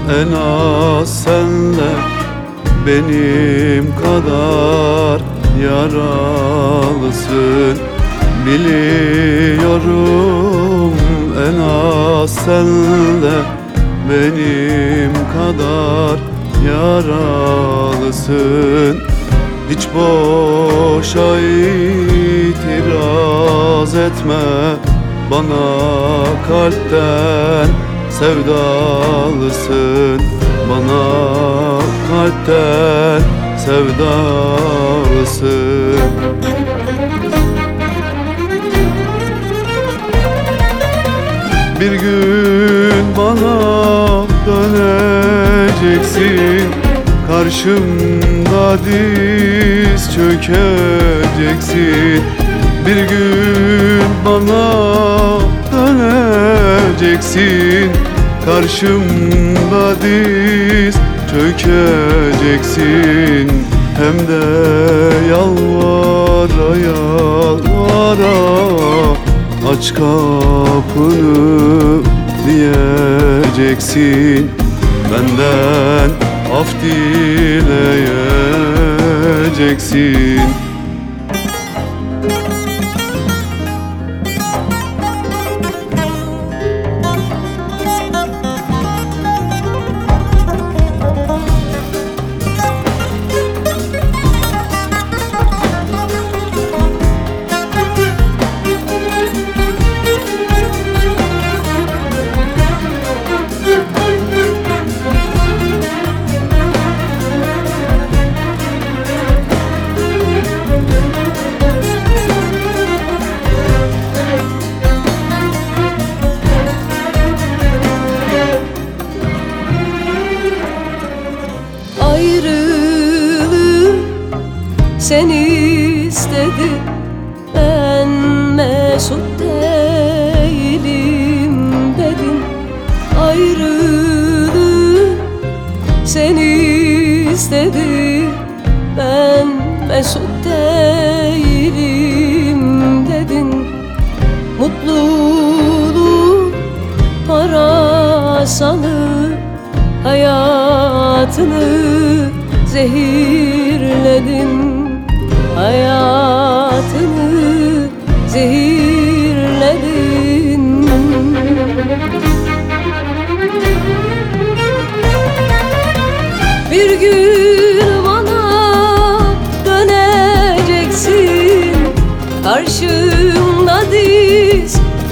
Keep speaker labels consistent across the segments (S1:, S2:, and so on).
S1: En az sen de benim kadar yaralısın. Biliyorum en az sen de benim kadar yaralısın. Hiç boşa itiraz etme, bana kalpten sevdalısın. Bana kalpten sevdalısın. Bir gün bana döneceksin, karşımda diz çökeceksin. Bir gün bana döneceksin, karşımda diz çökeceksin. Hem de yalvara yalvara, aç kapını diyeceksin. Benden af dileyeceksin.
S2: Ayrılığı sen istedin, ben mesut değilim dedin. Ayrılığı sen istedin, ben mesut değilim dedin. Mutluluğu para sanıp hayatını zehirledin. Hayatını zehirledin. Bir gün bana döneceksin, karşımda diz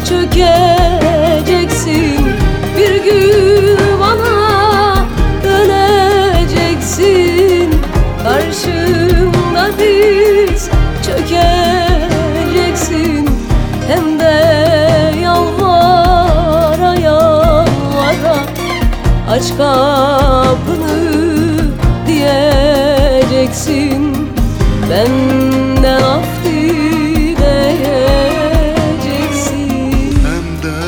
S2: çökeceksin. Bir gün bana döneceksin, karşımda diz çökeceksin. Hem de yalvara yalvara, aç kapını diyeceksin. Benden af dileyeceksin.
S3: Hem de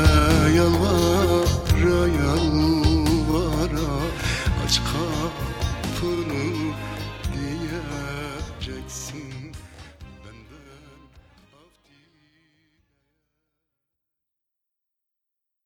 S3: yalvara yalvara, aç kapını diyeceksin.